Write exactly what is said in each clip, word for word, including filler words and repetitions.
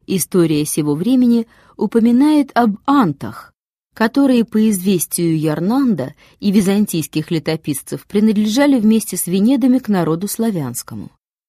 История сего времени упоминает об антах, которые, по известию Ярнанда и византийских летописцев, принадлежали вместе с венедами к народу славянскому.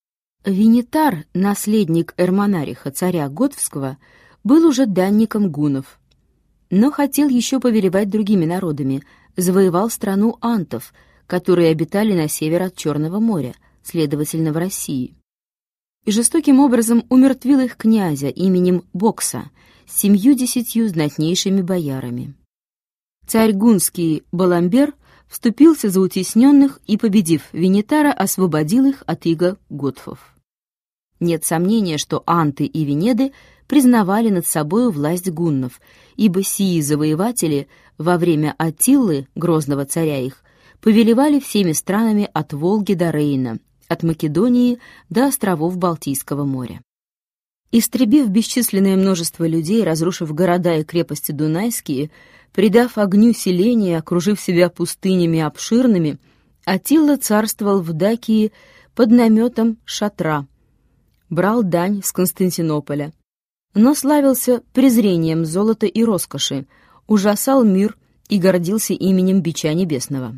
Венетар, наследник Эрмонариха, царя Готвского, был уже данником гуннов, но хотел еще повелевать другими народами, завоевал страну антов, которые обитали на север от Черного моря, следовательно, в России, и жестоким образом умертвил их князя именем Бокса с семью-десятью знатнейшими боярами. Царь гунский Баламбер вступился за утесненных и, победив Венетара, освободил их от ига готфов. Нет сомнения, что анты и венеды признавали над собою власть гуннов, ибо сии завоеватели во время Аттилы, грозного царя их, повелевали всеми странами от Волги до Рейна, от Македонии до островов Балтийского моря. Истребив бесчисленное множество людей, разрушив города и крепости дунайские, придав огню селения, окружив себя пустынями обширными, Аттила царствовал в Дакии под наметом шатра, брал дань с Константинополя, но славился презрением золота и роскоши, ужасал мир и гордился именем бича небесного.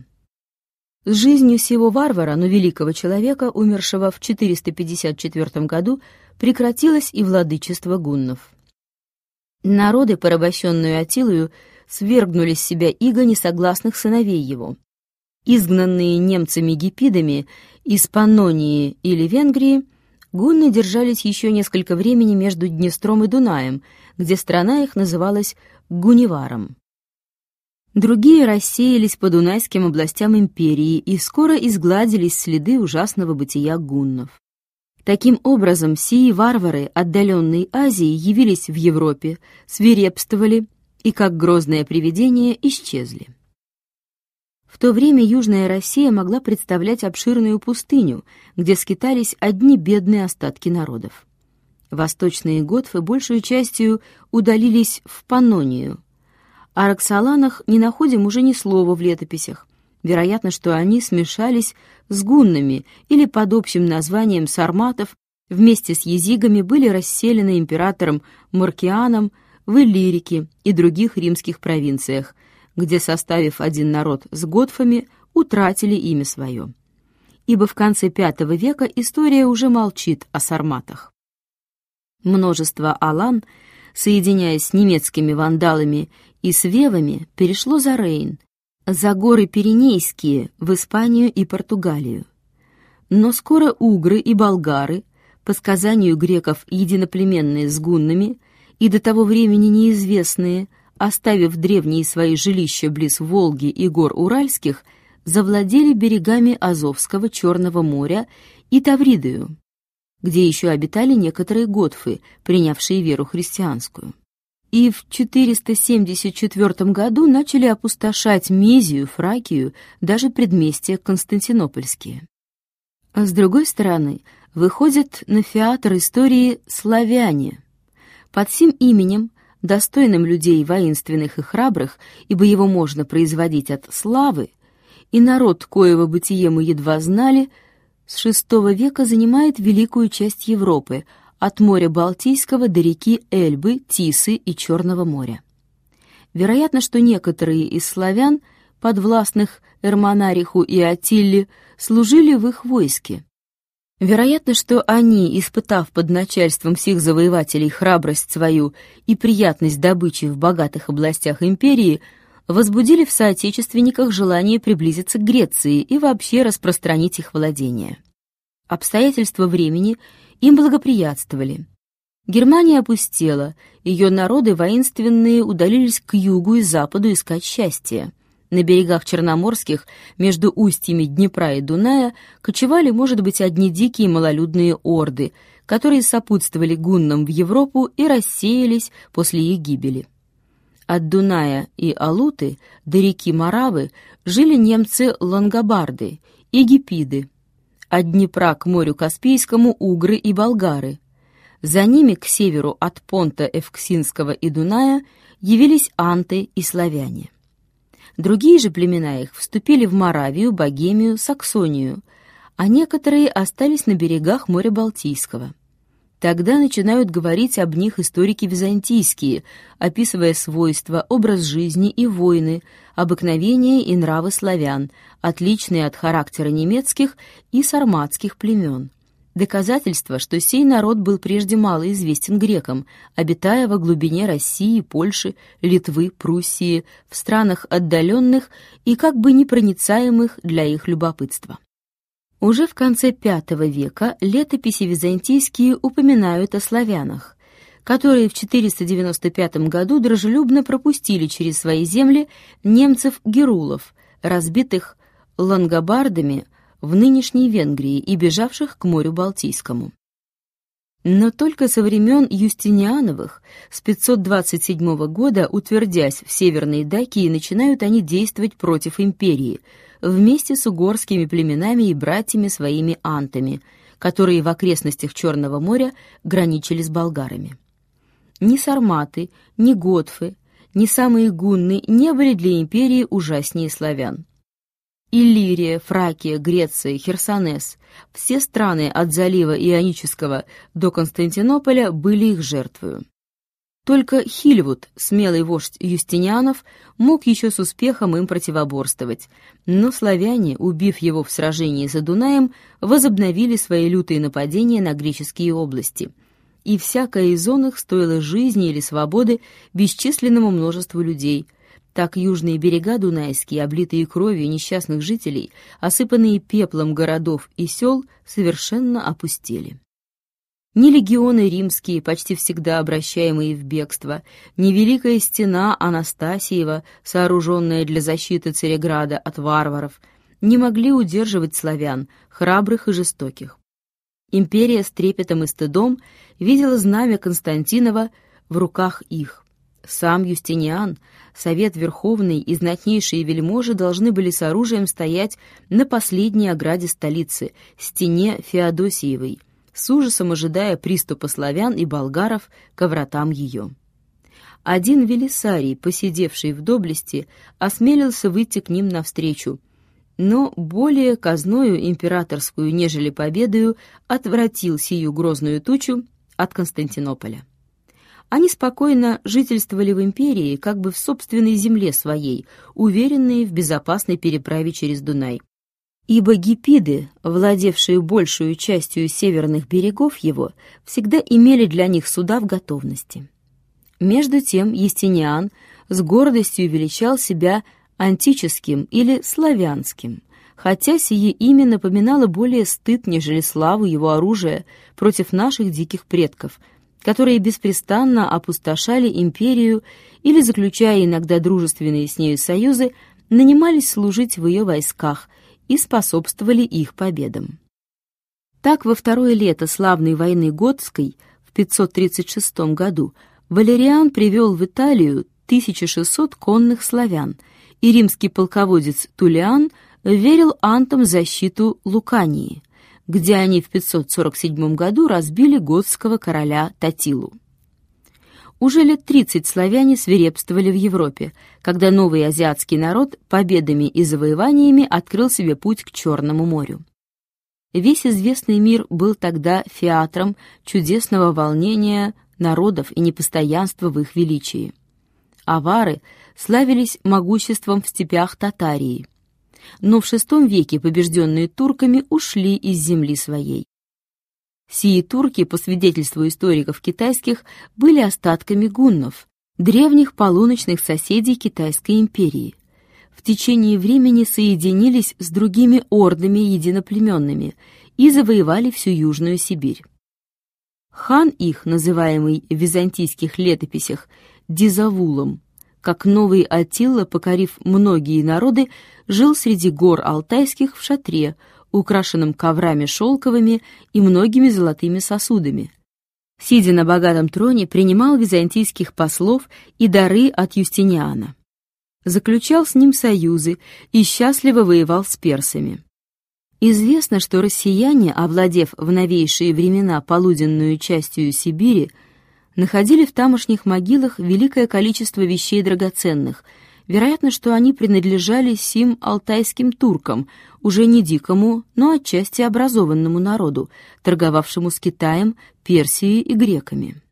С жизнью сего варвара, но великого человека, умершего в четыреста пятьдесят четвёртом году, прекратилось и владычество гуннов. Народы, порабощенные Аттилою, свергнули с себя иго несогласных сыновей его. Изгнанные немцами-гипидами из Паннонии или Венгрии, гунны держались еще несколько времени между Днестром и Дунаем, где страна их называлась Гуневаром. Другие рассеялись по дунайским областям империи и скоро изгладились следы ужасного бытия гуннов. Таким образом, сии варвары отдаленной Азии явились в Европе, свирепствовали и, как грозное привидение, исчезли. В то время Южная Россия могла представлять обширную пустыню, где скитались одни бедные остатки народов. Восточные готфы большей частью удалились в Паннонию. О Роксоланах не находим уже ни слова в летописях. Вероятно, что они смешались с гуннами или под общим названием сарматов вместе с езигами были расселены императором Маркианом в Иллирике и других римских провинциях, где, составив один народ с готфами, утратили имя свое. Ибо в конце пятого века история уже молчит о сарматах. Множество алан, соединяясь с немецкими вандалами и свевами, перешло за Рейн, за горы Пиренейские, в Испанию и Португалию. Но скоро угры и болгары, по сказанию греков единоплеменные с гуннами и до того времени неизвестные, оставив древние свои жилища близ Волги и гор Уральских, завладели берегами Азовского, Черного моря и Тавридою, где еще обитали некоторые готфы, принявшие веру христианскую. И в четыреста семьдесят четвёртом году начали опустошать Мезию, Фракию, даже предместья Константинопольские. А с другой стороны, выходят на фиатр истории славяне. Под сим именем, достойным людей воинственных и храбрых, ибо его можно производить от славы, и народ, коего бытие мы едва знали, с шестого века занимает великую часть Европы, от моря Балтийского до реки Эльбы, Тисы и Черного моря. Вероятно, что некоторые из славян, подвластных Эрмонариху и Аттилле, служили в их войске. Вероятно, что они, испытав под начальством всех завоевателей храбрость свою и приятность добычи в богатых областях империи, возбудили в соотечественниках желание приблизиться к Греции и вообще распространить их владения. Обстоятельства времени им благоприятствовали. Германия опустела, ее народы воинственные удалились к югу и западу искать счастья. На берегах Черноморских, между устьями Днепра и Дуная, кочевали, может быть, одни дикие малолюдные орды, которые сопутствовали гуннам в Европу и рассеялись после их гибели. От Дуная и Алуты до реки Моравы жили немцы-лангобарды и гипиды, от Днепра к морю Каспийскому угры и болгары. За ними к северу от Понта Эвксинского и Дуная явились анты и славяне. Другие же племена их вступили в Моравию, Богемию, Саксонию, а некоторые остались на берегах моря Балтийского. Тогда начинают говорить об них историки византийские, описывая свойства, образ жизни и войны, обыкновения и нравы славян, отличные от характера немецких и сарматских племен. Доказательство, что сей народ был прежде мало известен грекам, обитая во глубине России, Польши, Литвы, Пруссии, в странах отдаленных и как бы непроницаемых для их любопытства. Уже в конце пятого века летописи византийские упоминают о славянах, которые в четыреста девяносто пятом году дружелюбно пропустили через свои земли немцев-герулов, разбитых лангобардами в нынешней Венгрии и бежавших к морю Балтийскому. Но только со времен Юстиниановых с пятьсот двадцать седьмого года, утвердясь в Северной Дакии, начинают они действовать против империи, вместе с угорскими племенами и братьями своими антами, которые в окрестностях Черного моря граничили с болгарами. Ни сарматы, ни готфы, ни самые гунны не были для империи ужаснее славян. Иллирия, Фракия, Греция, Херсонес — все страны от залива Ионического до Константинополя были их жертвою. Только Хильвуд, смелый вождь Юстинианов, мог еще с успехом им противоборствовать, но славяне, убив его в сражении за Дунаем, возобновили свои лютые нападения на греческие области, и всякая из их стоила жизни или свободы бесчисленному множеству людей. Так южные берега Дунайские, облитые кровью несчастных жителей, осыпанные пеплом городов и сел, совершенно опустели. Ни легионы римские, почти всегда обращаемые в бегство, ни великая стена Анастасиева, сооруженная для защиты Цареграда от варваров, не могли удерживать славян, храбрых и жестоких. Империя с трепетом и стыдом видела знамя Константинова в руках их. Сам Юстиниан, Совет Верховный и знатнейшие вельможи должны были с оружием стоять на последней ограде столицы, стене Феодосиевой, с ужасом ожидая приступа славян и болгаров ко вратам ее. Один Велисарий, посидевший в доблести, осмелился выйти к ним навстречу, но более казною императорскую, нежели победою, отвратил сию грозную тучу от Константинополя. Они спокойно жительствовали в империи, как бы в собственной земле своей, уверенные в безопасной переправе через Дунай. Ибо гиппиды, владевшие большую частью северных берегов его, всегда имели для них суда в готовности. Между тем Юстиниан с гордостью величал себя антическим или славянским, хотя сие имя напоминало более стыд, нежели славу его оружия против наших диких предков, которые беспрестанно опустошали империю или, заключая иногда дружественные с нею союзы, нанимались служить в ее войсках и способствовали их победам. Так, во второе лето славной войны Готской в пятьсот тридцать шестом году Валериан привел в Италию тысячу шестьсот конных славян, и римский полководец Тулиан верил антам защиту Лукании, где они в пятьсот сорок седьмом году разбили готского короля Татилу. Уже лет тридцать славяне свирепствовали в Европе, когда новый азиатский народ победами и завоеваниями открыл себе путь к Черному морю. Весь известный мир был тогда феатром чудесного волнения народов и непостоянства в их величии. Авары славились могуществом в степях Татарии, но в шестом веке побежденные турками ушли из земли своей. Сии турки, по свидетельству историков китайских, были остатками гуннов, древних полуночных соседей Китайской империи. В течение времени соединились с другими ордами единоплеменными и завоевали всю Южную Сибирь. Хан их, называемый в византийских летописях Дизавулом, как новый Аттила, покорив многие народы, жил среди гор алтайских в шатре, украшенном коврами шелковыми и многими золотыми сосудами. Сидя на богатом троне, принимал византийских послов и дары от Юстиниана. Заключал с ним союзы и счастливо воевал с персами. Известно, что россияне, овладев в новейшие времена полуденную частью Сибири, находили в тамошних могилах великое количество вещей драгоценных, Вероятно, что они принадлежали сим алтайским туркам, уже не дикому, но отчасти образованному народу, торговавшему с Китаем, Персией и греками.